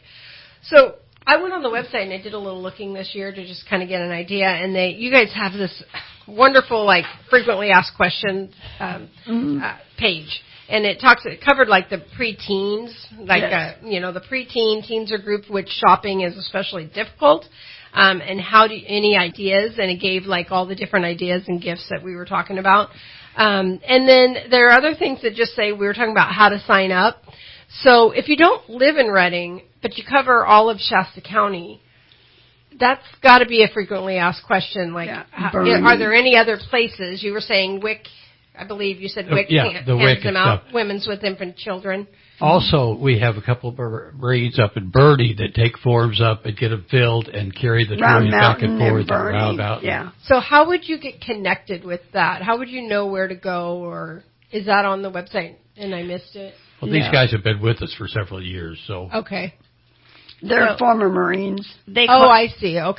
So I went on the website and I did a little looking this year to just kind of get an idea. And they, you guys have this wonderful, like, frequently asked questions um, Mm-hmm. uh, page. And it talks, it covered like the preteens, like, Yes. uh, you know, the preteen, teens are group which shopping is especially difficult. Um, and how do, any ideas? And it gave like all the different ideas and gifts that we were talking about. Um, and then there are other things that just say, we were talking about how to sign up. So if you don't live in Reading, but you cover all of Shasta County, that's got to be a frequently asked question. Like, Yeah. how, Burn. are there any other places? You were saying W I C, I believe you said Oh, W I C yeah, hand- the hands W I C them and out, stuff. women's with infant children. Also, we have a couple of bur- breeds up in Birdie that take forms up and get them filled and carry the Round toys back Mountain and forth and and round Bernie. out. Yeah. So how would you get connected with that? How would you know where to go, or is that on the website and I missed it? Well, these No. guys have been with us for several years, so Okay. They're So- former Marines. They Oh, call, I see. Okay.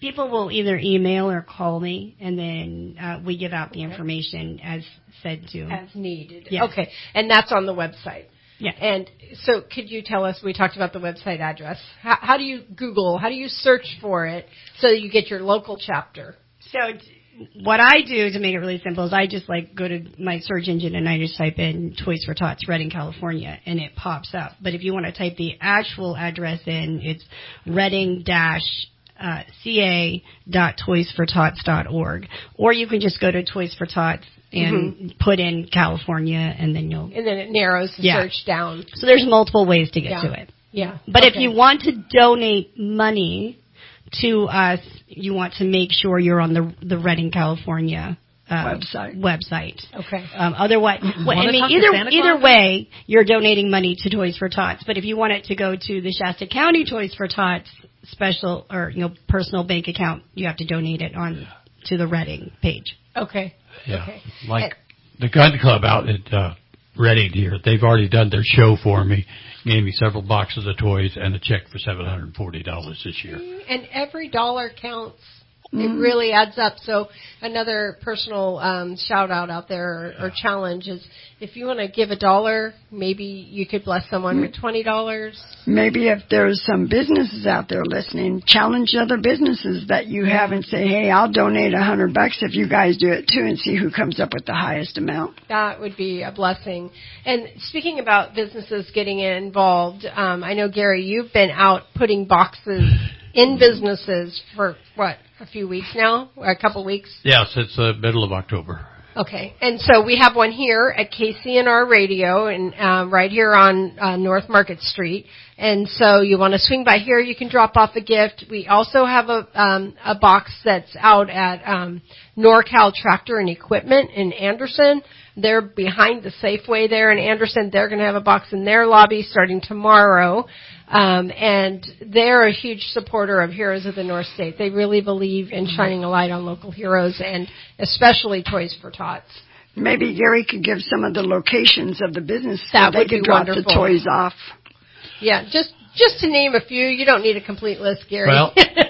People will either email or call me, and then uh, we give out the information as said to. As needed. Yes. Okay, and that's on the website. Yeah. And so could you tell us, we talked about the website address. How, how do you Google, how do you search for it so that you get your local chapter? So what I do to make it really simple is I just like go to my search engine and I just type in Toys for Tots, Redding, California, and it pops up. But if you want to type the actual address in, it's Redding dash uh, C A dot toys for tots dot org. Or you can just go to Toys for Tots and mm-hmm. put in California, and then you'll... And then it narrows the yeah. search down. So there's multiple ways to get yeah. to it. Yeah. But okay. if you want to donate money to us, you want to make sure you're on the the Redding, California uh, website. Website. Okay. Um, otherwise, well, I mean, either either way, you're donating money to Toys for Tots. But if you want it to go to the Shasta County Toys for Tots special or you know personal bank account, you have to donate it on to the Redding page. Okay. Yeah. Okay. Like and, the gun club out at uh, Redding here, they've already done their show for me. Gave me several boxes of toys and a check for seven hundred forty dollars this year. And every dollar counts. Mm-hmm. It really adds up. So another personal um, shout out out there or, or challenge is if you want to give a dollar, maybe you could bless someone with twenty dollars. Maybe if there's some businesses out there listening, challenge other businesses that you have and say, hey, I'll donate a hundred bucks if you guys do it too, and see who comes up with the highest amount. That would be a blessing. And speaking about businesses getting involved, um, I know, Gary, you've been out putting boxes in businesses for, what, a few weeks now? A couple weeks? Yeah, since the middle of October. Okay. And so we have one here at K C N R Radio and uh, right here on uh, North Market Street. And so you want to swing by here, you can drop off a gift. We also have a um, a box that's out at um, NorCal Tractor and Equipment in Anderson. They're behind the Safeway there in Anderson. They're going to have a box in their lobby starting tomorrow. Um, and they're a huge supporter of Heroes of the North State. They really believe in shining a light on local heroes and especially Toys for Tots. Maybe Gary could give some of the locations of the business that so would they could be drop wonderful. the toys off. Yeah, just just to name a few. You don't need a complete list, Gary. Well,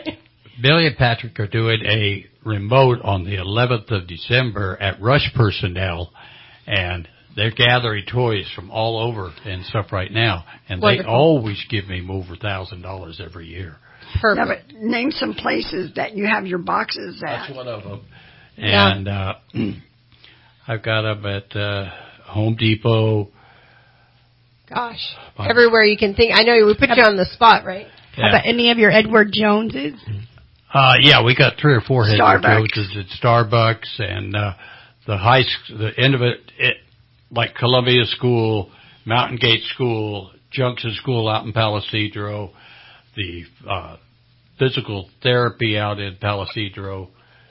Billy and Patrick are doing a remote on the eleventh of December at Rush Personnel, and they're gathering toys from all over and stuff right now, and Wonderful. They always give me over a thousand dollars every year. Perfect. Yeah, but name some places that you have your boxes at. That's one of them. And yeah. uh, I've got them at uh, Home Depot. Gosh, everywhere you can think. I know we put you on the spot, right? Yeah. How about any of your Edward Joneses? Uh, yeah, we got three or four Edward Starbucks. Joneses at Starbucks, and uh, the high, the end of it, it, like Columbia School, Mountain Gate School, Junction School out in Palisadro, the uh, physical therapy out in Palisadro.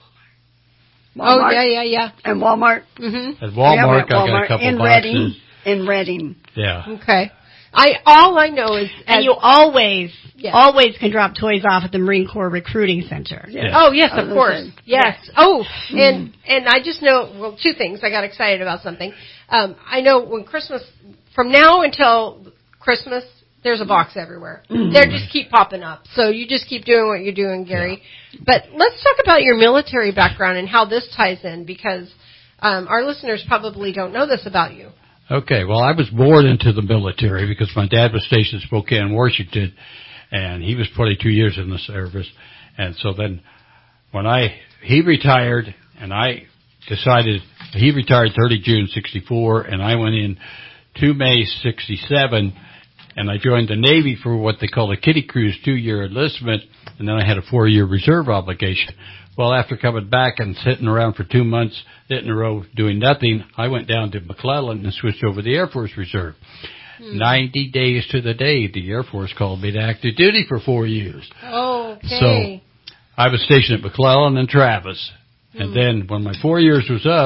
Walmart. Oh, yeah, yeah, yeah. And Walmart. Mm-hmm. At Walmart, yeah, Walmart. I got a couple in boxes. Redding. In Redding. Yeah. Okay. I all I know is And as, you always, yes. always can drop toys off at the Marine Corps Recruiting Center. Yeah. Oh yes, I was of gonna course. say. Yes. Oh, and and I just know well two things. I got excited about something. Um, I know when Christmas, from now until Christmas, there's a box everywhere. Mm-hmm. They just keep popping up. So you just keep doing what you're doing, Gary. Yeah. But let's talk about your military background and how this ties in, because um, our listeners probably don't know this about you. Okay, well, I was born into the military because my dad was stationed in Spokane, Washington, and he was twenty-two years in the service. And so then when I, he retired, and I decided, he retired thirty June sixty-four, and I went in two May sixty-seven, and I joined the Navy for what they call a Kitty Cruise two-year enlistment, and then I had a four-year reserve obligation. Well, after coming back and sitting around for two months in a row doing nothing, I went down to McClellan and switched over to the Air Force Reserve. Hmm. Ninety days to the day, the Air Force called me to active duty for four years. Oh, okay. So I was stationed at McClellan and Travis. Hmm. And then when my four years was up,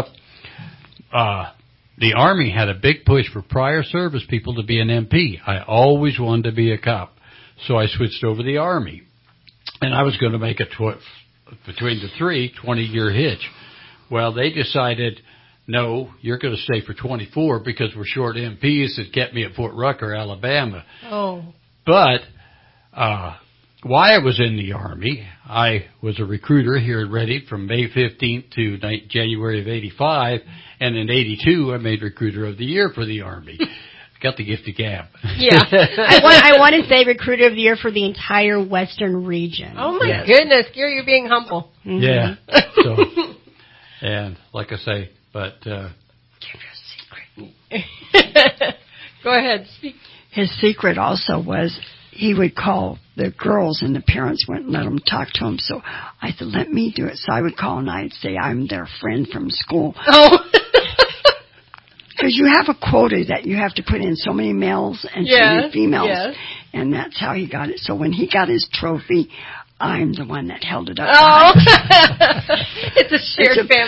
uh, the Army had a big push for prior service people to be an M P. I always wanted to be a cop. So I switched over to the Army. And I was going to make a tw- between the three, twenty-year hitch. Well, they decided, no, you're going to stay for twenty-four because we're short M Ps that kept me at Fort Rucker, Alabama. Oh. But uh Why I was in the Army, I was a recruiter here at Reading from May fifteenth to January of eighty-five, and in eighty-two I made Recruiter of the Year for the Army. Got the gift of gab. Yeah. I want, I want to say Recruiter of the Year for the entire Western region. Oh, my yes. goodness. Gary, you're being humble. Mm-hmm. Yeah. So, and like I say, but... Uh, Go ahead. Speak. His secret also was he would call the girls and the parents wouldn't let him talk to him. So I said, let me do it. So I would call and I'd say, I'm their friend from school. Oh. Because you have a quota that you have to put in so many males and yes, so many females. Yes. And that's how he got it. So when he got his trophy, I'm the one that held it up. Oh. It's a shared it's a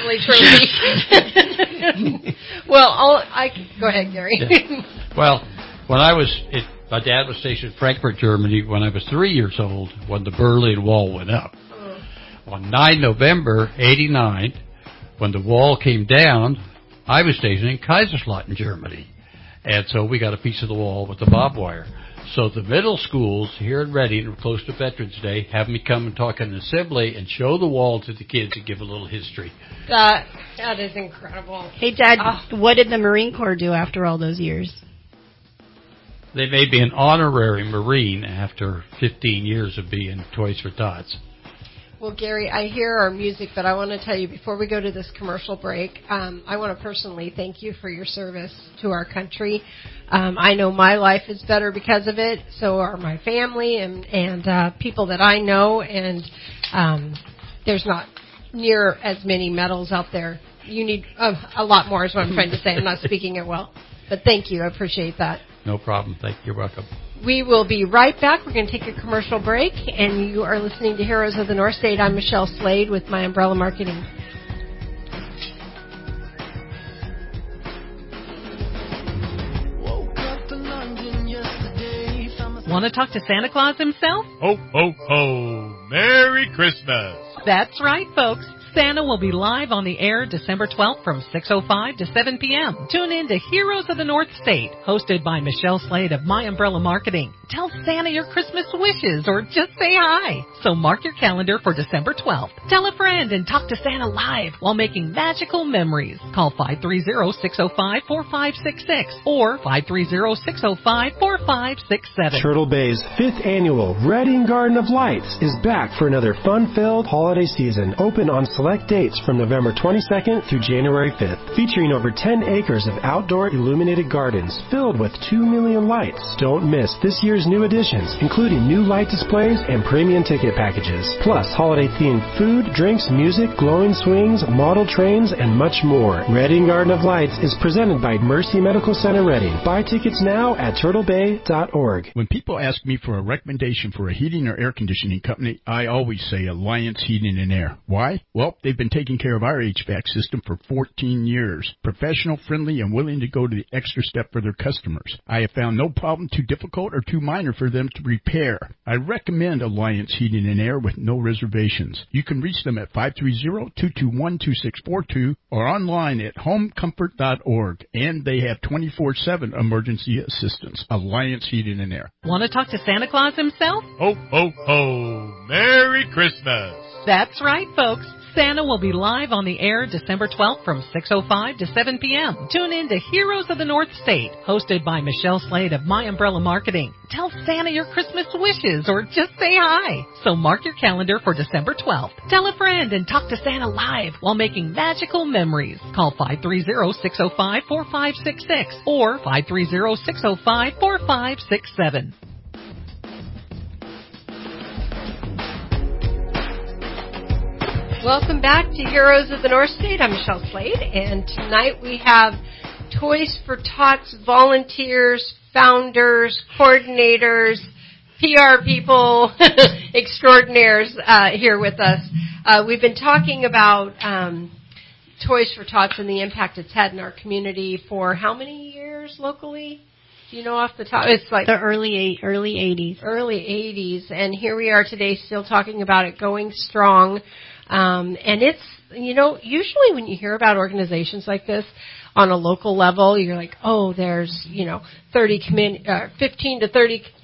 family trophy. Well, I'll, I go ahead, Gary. Yeah. Well, when I was, it, my dad was stationed in Frankfurt, Germany, when I was three years old, when the Berlin Wall went up. Oh. On the ninth of November, eighty-nine, when the wall came down, I was stationed in Kaiserslautern, Germany. And so we got a piece of the wall with the barbed wire. So the middle schools here in Reading, close to Veterans Day, have me come and talk in an assembly and show the wall to the kids and give a little history. That, that is incredible. Hey, Dad, oh. what did the Marine Corps do after all those years? They made me an honorary Marine after fifteen years of being Toys for Tots. Well, Gary, I hear our music, but I want to tell you, before we go to this commercial break, um, I want to personally thank you for your service to our country. Um, I know my life is better because of it, so are my family and, and uh, people that I know, and um, there's not near as many medals out there. You need uh, a lot more is what I'm trying to say. I'm not speaking it well. But thank you. I appreciate that. No problem. Thank you. You're welcome. We will be right back. We're going to take a commercial break, and you are listening to Heroes of the North State. I'm Michelle Slade with My Umbrella Marketing. Want to talk to Santa Claus himself? Ho, ho, ho. Merry Christmas. That's right, folks. Santa will be live on the air December twelfth from six oh five to seven p.m. Tune in to Heroes of the North State, hosted by Michelle Slade of My Umbrella Marketing. Tell Santa your Christmas wishes or just say hi. So mark your calendar for December twelfth. Tell a friend and talk to Santa live while making magical memories. Call five three zero, six oh five, four five six six or five three zero, six oh five, four five six seven. Turtle Bay's fifth annual Reading Garden of Lights is back for another fun-filled holiday season, open on select dates from November twenty-second through January fifth, featuring over ten acres of outdoor illuminated gardens filled with two million lights. Don't miss this year's new additions, including new light displays and premium ticket packages, plus holiday-themed food, drinks, music, glowing swings, model trains, and much more. Reading Garden of Lights is presented by Mercy Medical Center Reading. Buy tickets now at turtle bay dot org. When people ask me for a recommendation for a heating or air conditioning company, I always say Alliance Heating and Air. Why? Well, they've been taking care of our H V A C system for fourteen years. Professional, friendly, and willing to go to the extra step for their customers. I have found no problem too difficult or too minor for them to repair. I recommend Alliance Heating and Air with no reservations. You can reach them at five three zero, two two one, two six four two or online at home comfort dot org. And they have twenty-four seven emergency assistance. Alliance Heating and Air. Want to talk to Santa Claus himself? Ho, ho, ho. Merry Christmas. That's right, folks. Santa will be live on the air December twelfth from six oh five to seven p.m. Tune in to Heroes of the North State, hosted by Michelle Slade of My Umbrella Marketing. Tell Santa your Christmas wishes or just say hi. So mark your calendar for December twelfth. Tell a friend and talk to Santa live while making magical memories. Call five three zero, six oh five, four five six six or five three zero, six oh five, four five six seven. Welcome back to Heroes of the North State. I'm Michelle Slade, and tonight we have Toys for Tots volunteers, founders, coordinators, P R people, extraordinaires uh, here with us. Uh, we've been talking about um, Toys for Tots and the impact it's had in our community for how many years locally? Do you know off the top? It's like the early eight, early eighties. Early eighties, and here we are today still talking about it going strong. Um, and it's, you know, usually when you hear about organizations like this on a local level, you're like, oh, there's, you know, thirty commun- uh, fifteen to thirty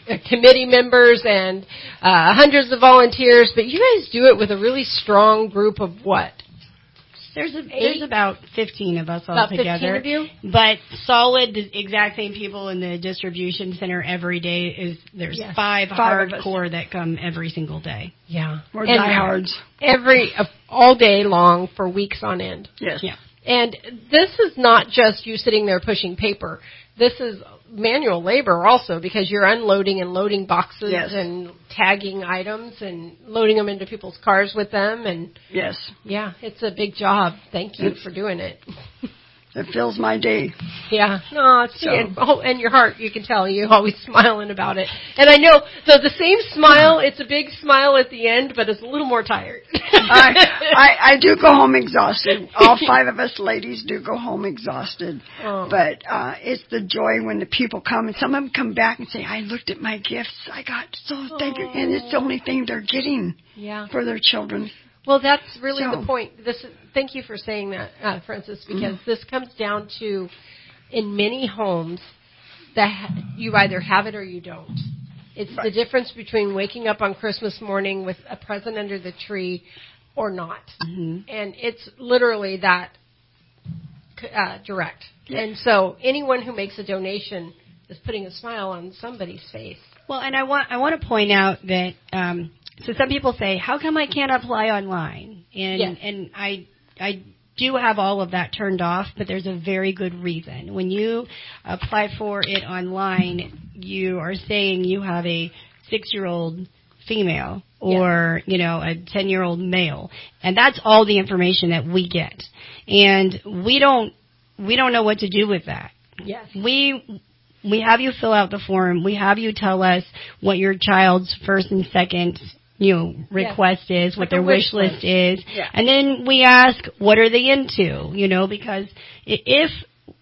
uh, committee members and uh, hundreds of volunteers, but you guys do it with a really strong group of what? There's a, there's about fifteen of us all about together. fifteen of you? But solid, the exact same people in the distribution center every day. Is there's Yes. five, Five hardcore that come every single day. Yeah. We're And diehards. Every, uh, all day long for weeks on end. Yes. Yeah. And this is not just you sitting there pushing paper. This is manual labor also, because you're unloading and loading boxes Yes. and tagging items and loading them into people's cars with them. And Yes. yeah, it's a big job. Thank you for doing it. It fills my day. Yeah, no, it's So- and, oh, and your heart, you can tell you're always smiling about it. And I know, so the same smile, it's a big smile at the end, but it's a little more tired. I, I I do go home exhausted. All five of us ladies do go home exhausted. Oh. But uh it's the joy when the people come, and some of them come back and say, I looked at my gifts. I got so thank you. And it's the only thing they're getting Yeah. for their children. Well, that's really So- the point. This, is, thank you for saying that, uh, Francis, because Mm-hmm. this comes down to, in many homes, that ha- you either have it or you don't. It's the Right. difference between waking up on Christmas morning with a present under the tree or not. Mm-hmm. And it's literally that uh, direct. Yeah. And so anyone who makes a donation is putting a smile on somebody's face. Well, and I want I want to point out that um, so some people say, how come I can't apply online? And Yes. and I I do have all of that turned off, but there's a very good reason. When you apply for it online, you are saying you have a six-year-old female or, you know, a ten-year-old male. And that's all the information that we get. And we don't we don't know what to do with that. Yes. We we have you fill out the form. We have you tell us what your child's first and second, you know, request is, what Like their a wish wish list is. Yeah. And then we ask, what are they into? You know, because i- if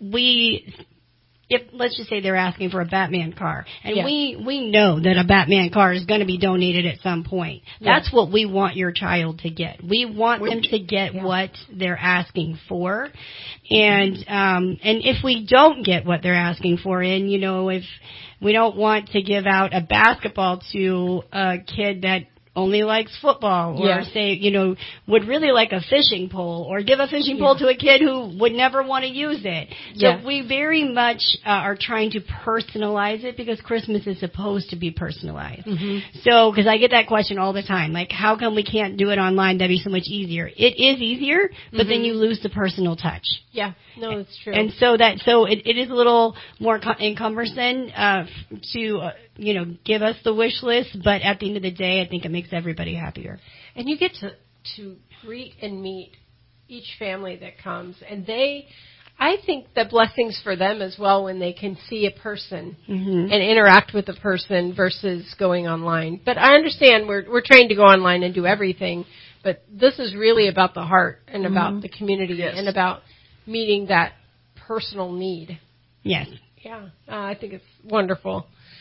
we, if, let's just say they're asking for a Batman car, and Yeah. we, we know that a Batman car is going to be donated at some point. Yeah. That's what we want your child to get. We want We- them to get Yeah. what they're asking for. And, um, and if we don't get what they're asking for, and, you know, if we don't want to give out a basketball to a kid that only likes football, or Yeah. say, you know, would really like a fishing pole, or give a fishing Yeah. pole to a kid who would never want to use it. So Yeah. we very much uh, are trying to personalize it, because Christmas is supposed to be personalized. Mm-hmm. So, because I get that question all the time, like, how come we can't do it online? That'd be so much easier. It is easier, but then Mhm. you lose the personal touch. Yeah. No, it's true. And so that, so it, it is a little more co- encumbersome uh, to, uh, you know, give us the wish list, but at the end of the day, I think it makes everybody happier. And you get to, to greet and meet each family that comes. And they, I think the blessings for them as well when they can see a person Mm-hmm. and interact with a person versus going online. But I understand we're, we're trained to go online and do everything, but this is really about the heart and Mm-hmm. about the community Yes. and about meeting that personal need. Yes. Yeah, uh, I think it's wonderful.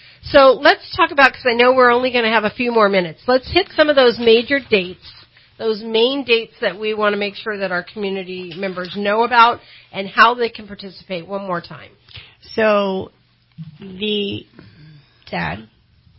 So let's talk about, because I know we're only going to have a few more minutes. Let's hit some of those major dates, those main dates that we want to make sure that our community members know about and how they can participate one more time. So, the, Dad?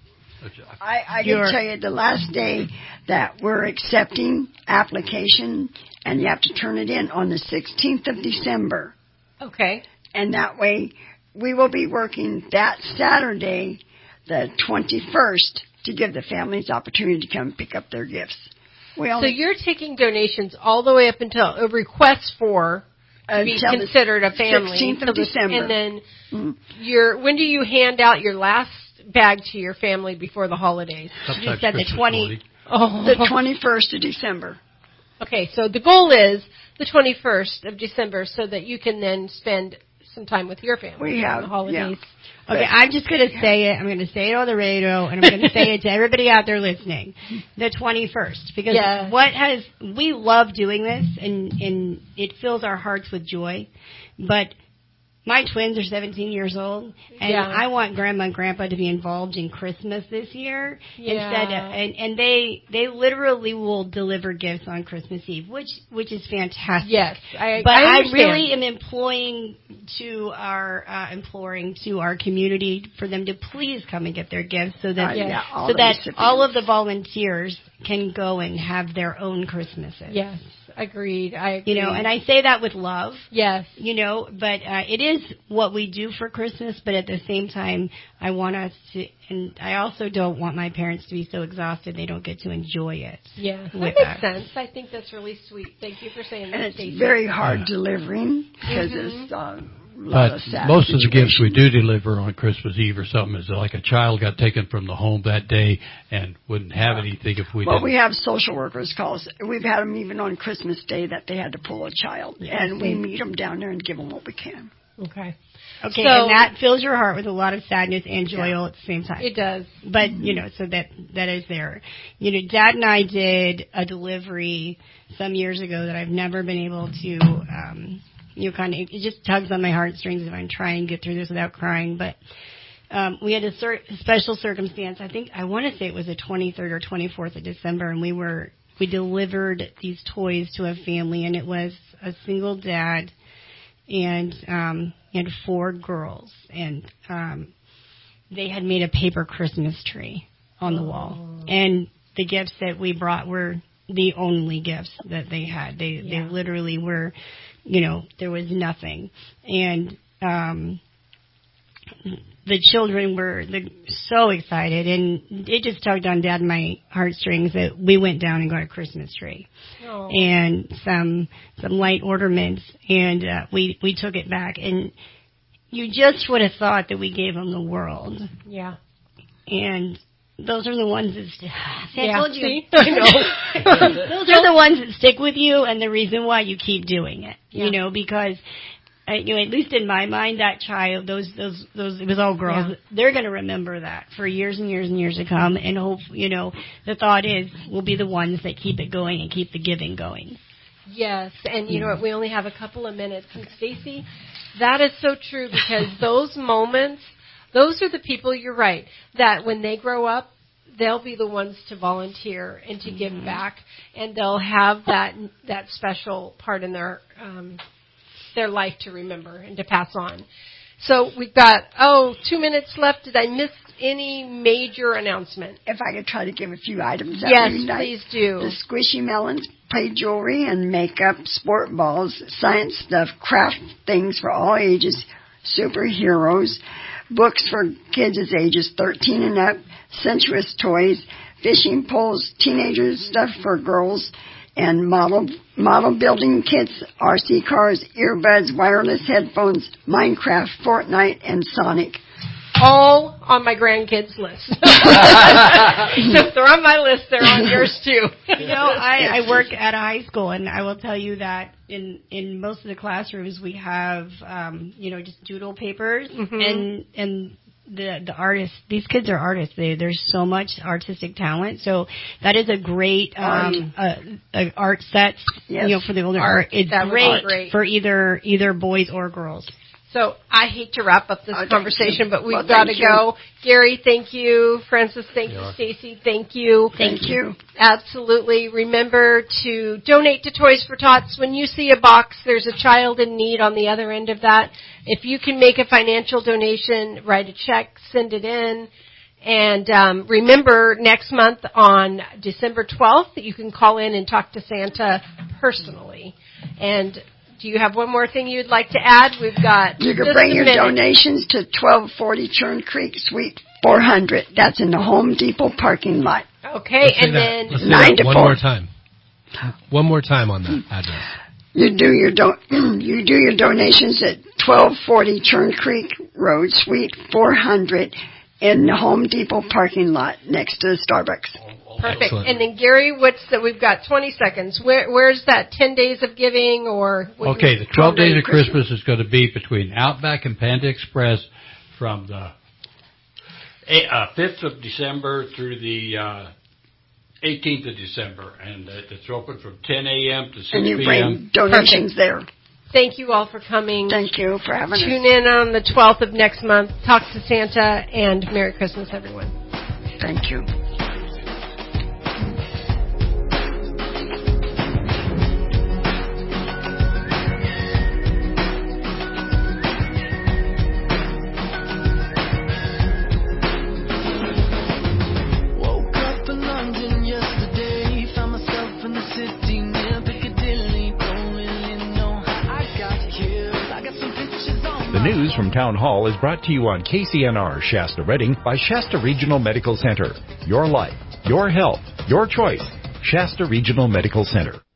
I, I can Your- tell you the last day that we're accepting application, and you have to turn it in on the sixteenth of December. Okay. And that way, we will be working that Saturday, the twenty-first, to give the families opportunity to come pick up their gifts. We So only, you're taking donations all the way up until a request for to be until the considered a family. sixteenth of until the- December. And then Mm. your, when do you hand out your last bag to your family before the holidays? Sometimes said the Christmas twenty morning. Oh. the twenty-first of December. Okay, so the goal is the twenty-first of December so that you can then spend some time with your family We on have, the holidays. Okay, I'm just going to say it. I'm going to say it on the radio, and I'm going to say it to everybody out there listening. The twenty-first, because Yeah. what has we love doing this, and and it fills our hearts with joy. But my twins are seventeen years old, and Yeah. I want Grandma and Grandpa to be involved in Christmas this year Yeah. instead of, and, and they they literally will deliver gifts on Christmas Eve, which which is fantastic. Yes, I, But I, I, understand. really am employing to our uh, imploring to our community for them to please come and get their gifts so that Uh, yeah, all so the that recipients. all of the volunteers can go and have their own Christmases. Yes, agreed. I agree. You know, and I say that with love. Yes. You know, but uh, it is what we do for Christmas, but at the same time, I want us to, and I also don't want my parents to be so exhausted they don't get to enjoy it. Yeah, that with makes us. sense. I think that's really sweet. Thank you for saying that, And it's Stacey. very hard delivering because Mhm. it's uh, a lot But of sad most of the gifts we situations. do deliver on Christmas Eve or something is like a child got taken from the home that day and wouldn't have anything if we Well, didn't. we have social workers call us. We've had them even on Christmas Day that they had to pull a child, and we meet them down there and give them what we can. Okay. Okay, So- and that fills your heart with a lot of sadness and joy Yeah. all at the same time. It does. But, you know, so that that is there. You know, Dad and I did a delivery some years ago that I've never been able to, um, you know, kind of, it just tugs on my heartstrings if I'm trying to get through this without crying. But um, we had a cer- special circumstance. I think, I want to say it was the twenty-third or twenty-fourth of December, and we were, we delivered these toys to a family, and it was a single dad and um, he had four girls, and um, they had made a paper Christmas tree on the wall, and the gifts that we brought were the only gifts that they had. They Yeah. they literally were, you know, there was nothing, and um, the children were the, so excited, and it just tugged on Dad and my heartstrings that we went down and got a Christmas tree Oh. and some some light ornaments, and uh, we we took it back, and you just would have thought that we gave them the world, Yeah. and those are the ones that st- See, I Yeah, told you. see? I know. Those are the ones that stick with you, and the reason why you keep doing it. Yeah. You know, because uh, you know, at least in my mind, that child, those those those, it was all girls. Yeah. They're going to remember that for years and years and years to come. And hope, you know, the thought is we'll be the ones that keep it going and keep the giving going. Yes, and you know what? We only have a couple of minutes. And Stacey, that is so true because those moments, those are the people, you're right, that when they grow up, they'll be the ones to volunteer and to give back, and they'll have that that special part in their um, their life to remember and to pass on. So we've got, oh, two minutes left. Did I miss any major announcement? If I could try to give a few items that Yes, reunite. please do. The Squishy Melons, play jewelry and makeup, sport balls, science stuff, craft things for all ages, superheroes, books for kids as ages thirteen and up, sensuous toys, fishing poles, teenagers stuff for girls, and model model building kits, R C cars, earbuds, wireless headphones, Minecraft, Fortnite, and Sonic. All on my grandkids' list. So if they're on my list, they're on yours too. You know, I, I work at a high school, and I will tell you that in in most of the classrooms we have, um, you know, just doodle papers, Mhm. and and the the artists. These kids are artists. They, there's so much artistic talent. So that is a great um, uh, uh, art set. Yes. You know, for the older Art. art. It's That would be great, great. for either either boys or girls. So I hate to wrap up this Oh, thank conversation, you. but we've Well, got to thank you. go. Gary, thank you. Francis, thank you. Yeah. Stacy, thank you. Thank you. Absolutely. Remember to donate to Toys for Tots. When you see a box, there's a child in need on the other end of that. If you can make a financial donation, write a check, send it in. And um, remember, next month on December twelfth, you can call in and talk to Santa personally. And do you have one more thing you'd like to add? We've got You can just bring a your minute. donations to twelve forty Churn Creek, Suite four hundred. That's in the Home Depot parking lot. Okay, Let's say and that. then Let's say nine that to one four. more time. One more time on that address. You do your do- you do your donations at twelve forty Churn Creek Road, Suite four hundred, in the Home Depot parking lot next to Starbucks. perfect. Excellent. And then Gary, what's the? We've got twenty seconds. Where, where's that? Ten days of giving, or what Okay, you- the twelve days Days of of Christmas is going to be between Outback and Panda Express from the eh, uh, fifth of December through the uh, eighteenth of December. And uh, it's open from ten a.m. to six And you p.m. bring donations there. Thank you all for coming. Thank you for having Tune us. Tune in on the twelfth of next month. Talk to Santa, and Merry Christmas, everyone. Thank you. The news from Town Hall is brought to you on K C N R Shasta Redding by Shasta Regional Medical Center. Your life, your health, your choice. Shasta Regional Medical Center.